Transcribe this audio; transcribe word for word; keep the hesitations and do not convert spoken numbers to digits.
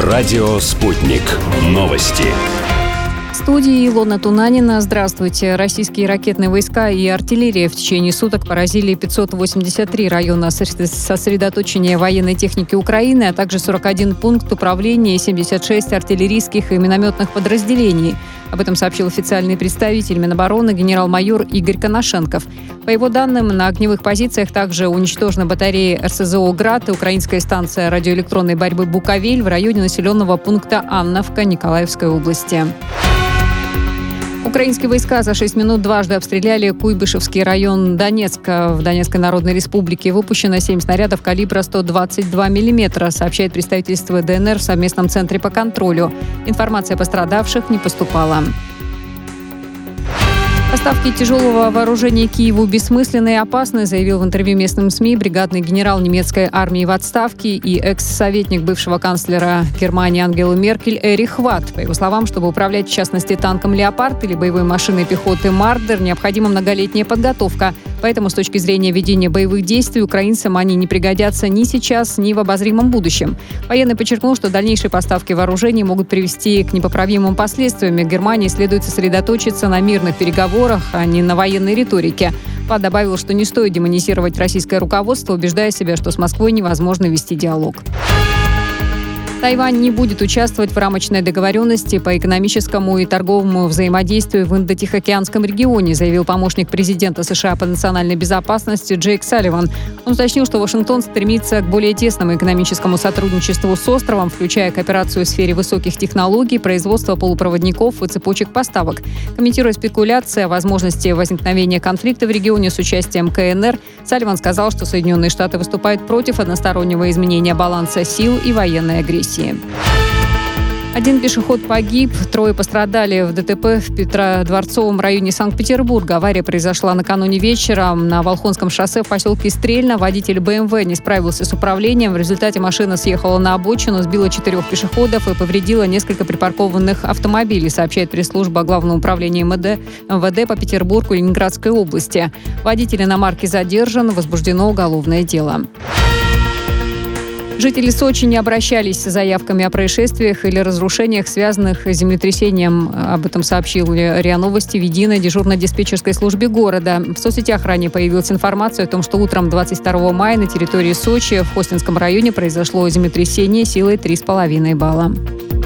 Радио «Спутник». Новости. В студии Илона Тунанина. Здравствуйте. Российские ракетные войска и артиллерия в течение суток поразили пятьсот восемьдесят три района сосредоточения военной техники Украины, а также сорок один пункт управления и семьдесят шесть артиллерийских и минометных подразделений. Об этом сообщил официальный представитель Минобороны генерал-майор Игорь Коношенков. По его данным, на огневых позициях также уничтожены батареи эр эс зэ о «Град» и украинская станция радиоэлектронной борьбы «Буковель» в районе населенного пункта Анновка Николаевской области. Украинские войска за шесть минут дважды обстреляли Куйбышевский район Донецка. В Донецкой Народной Республике выпущено семь снарядов калибра сто двадцать два миллиметра, сообщает представительство дэ эн эр в совместном центре по контролю. Информация о пострадавших не поступала. Поставки тяжелого вооружения Киеву бессмысленны и опасны, заявил в интервью местным СМИ бригадный генерал немецкой армии в отставке и экс-советник бывшего канцлера Германии Ангелы Меркель Эрих Ватт. По его словам, чтобы управлять, в частности, танком «Леопард» или боевой машиной пехоты «Мардер», необходима многолетняя подготовка. Поэтому с точки зрения ведения боевых действий украинцам они не пригодятся ни сейчас, ни в обозримом будущем. Военный подчеркнул, что дальнейшие поставки вооружений могут привести к непоправимым последствиям. Германии следует сосредоточиться на мирных переговорах, а не на военной риторике. Ватт добавил, что не стоит демонизировать российское руководство, убеждая себя, что с Москвой невозможно вести диалог. Тайвань не будет участвовать в рамочной договоренности по экономическому и торговому взаимодействию в Индо-Тихоокеанском регионе, заявил помощник президента США по национальной безопасности Джейк Салливан. Он уточнил, что Вашингтон стремится к более тесному экономическому сотрудничеству с островом, включая кооперацию в сфере высоких технологий, производства полупроводников и цепочек поставок. Комментируя спекуляции о возможности возникновения конфликта в регионе с участием ка эн эр, Салливан сказал, что Соединенные Штаты выступают против одностороннего изменения баланса сил и военной агрессии. Один пешеход погиб, трое пострадали в дэ тэ пэ в Петродворцовом районе Санкт-Петербурга. Авария произошла накануне вечером на Волхонском шоссе в поселке Стрельно. Водитель бэ эм вэ не справился с управлением. В результате машина съехала на обочину, сбила четырех пешеходов и повредила несколько припаркованных автомобилей, сообщает пресс-служба Главного управления эм вэ дэ, эм вэ дэ по Петербургу и Ленинградской области. Водитель иномарки задержан, возбуждено уголовное дело. Жители Сочи не обращались с заявками о происшествиях или разрушениях, связанных с землетрясением. Об этом сообщил РИА Новости в единой дежурно-диспетчерской службе города. В соцсетях ранее появилась информация о том, что утром двадцать второго мая на территории Сочи в Хостинском районе произошло землетрясение силой три с половиной балла.